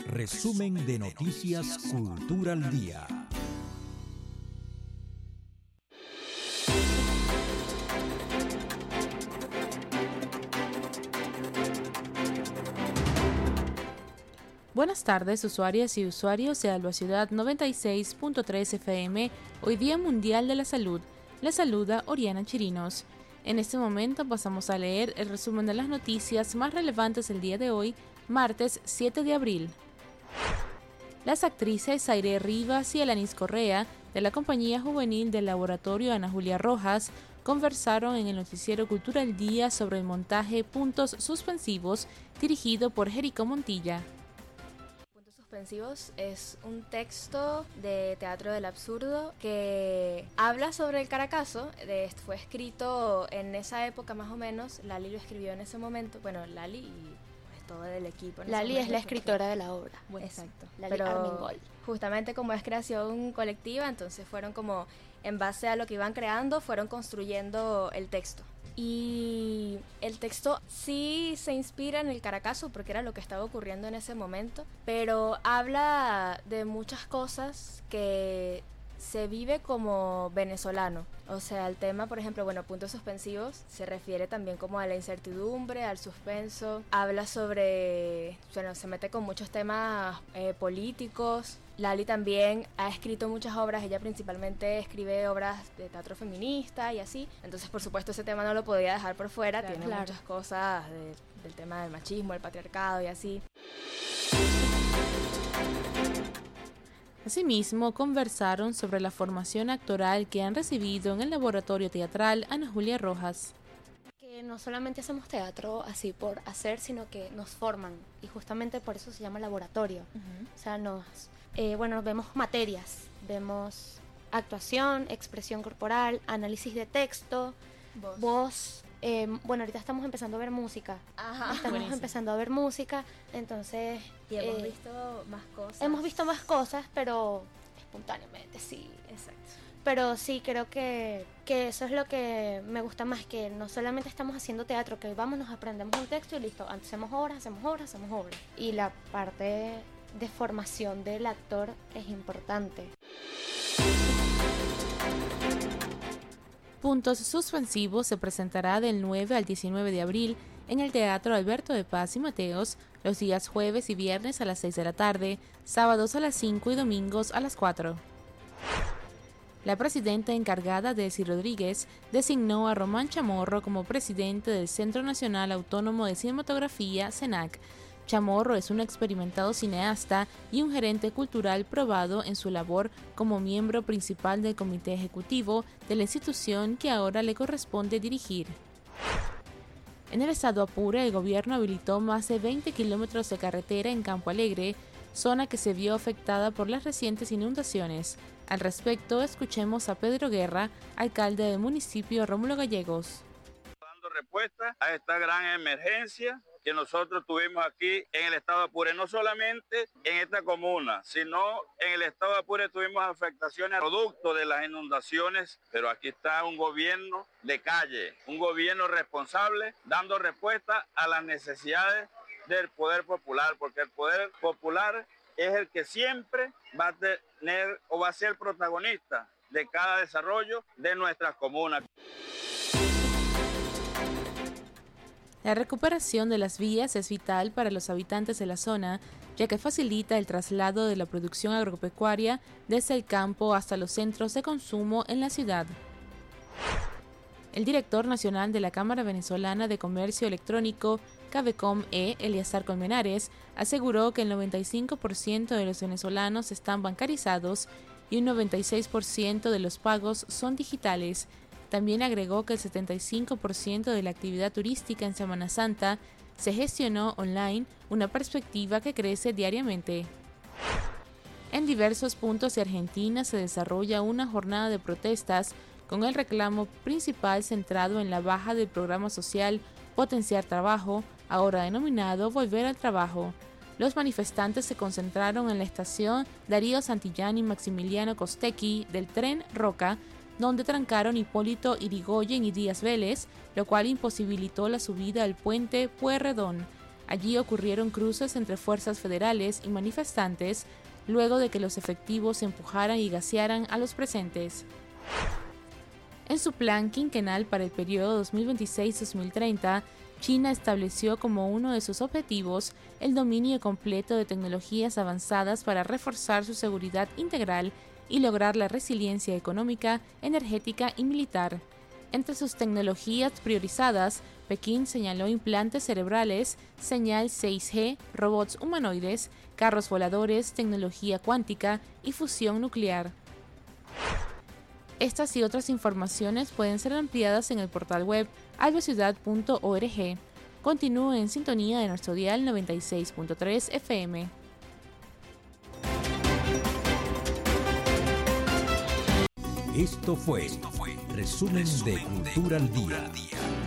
Resumen de Noticias Cultura al Día. Buenas tardes, usuarias y usuarios de Alba Ciudad 96.3 FM, hoy Día Mundial de la Salud. Les saluda Oriana Chirinos. En este momento pasamos a leer el resumen de las noticias más relevantes del día de hoy, martes 7 de abril. Las actrices Zaire Rivas y Alanis Correa, de la compañía juvenil del laboratorio Ana Julia Rojas, conversaron en el noticiero Cultura al Día sobre el montaje Puntos Suspensivos, dirigido por Jerico Montilla. Suspensivos es un texto de teatro del absurdo que habla sobre el Caracazo. Fue escrito en esa época más o menos. Lali lo escribió en ese momento. Bueno, Lali y pues todo el equipo. Lali es la escritora de la obra. Bueno, exacto. Lali Armengol. Justamente como es creación colectiva, entonces fueron como en base a lo que iban creando, fueron construyendo el texto. Y el texto sí se inspira en el Caracazo porque era lo que estaba ocurriendo en ese momento, pero habla de muchas cosas que se vive como venezolano. O sea, el tema, por ejemplo, puntos suspensivos se refiere también como a la incertidumbre, al suspenso. Habla sobre, se mete con muchos temas políticos. Lali también ha escrito muchas obras, ella principalmente escribe obras de teatro feminista y así. Entonces, por supuesto, ese tema no lo podía dejar por fuera. Tiene muchas cosas del tema del machismo, el patriarcado y así. Asimismo, conversaron sobre la formación actoral que han recibido en el laboratorio teatral Ana Julia Rojas. Que no solamente hacemos teatro así por hacer, sino que nos forman, y justamente por eso se llama laboratorio. O sea, nos vemos materias, vemos actuación, expresión corporal, análisis de texto, voz. Ahorita estamos empezando a ver música. Empezando a ver música, entonces... Y hemos visto más cosas. Hemos visto más cosas, pero espontáneamente, sí. Exacto. Pero sí, creo que eso es lo que me gusta más, que no solamente estamos haciendo teatro, que vamos, nos aprendemos un texto y listo, hacemos obras. Y la parte de formación del actor es importante. Puntos Suspensivos se presentará del 9 al 19 de abril en el Teatro Alberto de Paz y Mateos los días jueves y viernes a las 6 de la tarde, sábados a las 5 y domingos a las 4. La presidenta encargada, Delcy Rodríguez, designó a Román Chamorro como presidente del Centro Nacional Autónomo de Cinematografía, CENAC. Chamorro es un experimentado cineasta y un gerente cultural probado en su labor como miembro principal del comité ejecutivo de la institución que ahora le corresponde dirigir. En el estado Apure, el gobierno habilitó más de 20 kilómetros de carretera en Campo Alegre, zona que se vio afectada por las recientes inundaciones. Al respecto, escuchemos a Pedro Guerra, alcalde del municipio Rómulo Gallegos. Dando respuesta a esta gran emergencia que nosotros tuvimos aquí en el estado de Apure, no solamente en esta comuna, sino en el estado de Apure tuvimos afectaciones producto de las inundaciones, pero aquí está un gobierno de calle, un gobierno responsable, dando respuesta a las necesidades del poder popular, porque el poder popular es el que siempre va a tener o va a ser el protagonista de cada desarrollo de nuestras comunas. La recuperación de las vías es vital para los habitantes de la zona, ya que facilita el traslado de la producción agropecuaria desde el campo hasta los centros de consumo en la ciudad. El director nacional de la Cámara Venezolana de Comercio Electrónico, CAVECOM-E, Eliazar Colmenares, aseguró que el 95% de los venezolanos están bancarizados y un 96% de los pagos son digitales. También agregó que el 75% de la actividad turística en Semana Santa se gestionó online, una perspectiva que crece diariamente. En diversos puntos de Argentina se desarrolla una jornada de protestas con el reclamo principal centrado en la baja del programa social Potenciar Trabajo, ahora denominado Volver al Trabajo. Los manifestantes se concentraron en la estación Darío Santillán y Maximiliano Costecchi del tren Roca, donde trancaron Hipólito Yrigoyen y Díaz Vélez, lo cual imposibilitó la subida al puente Pueyrredón. Allí ocurrieron cruces entre fuerzas federales y manifestantes, luego de que los efectivos empujaran y gasearan a los presentes. En su plan quinquenal para el periodo 2026-2030, China estableció como uno de sus objetivos el dominio completo de tecnologías avanzadas para reforzar su seguridad integral y lograr la resiliencia económica, energética y militar. Entre sus tecnologías priorizadas, Pekín señaló implantes cerebrales, señal 6G, robots humanoides, carros voladores, tecnología cuántica y fusión nuclear. Estas y otras informaciones pueden ser ampliadas en el portal web albeciudad.org. Continúe en sintonía de nuestro dial 96.3 FM. Esto fue Resumen de Cultura al Día.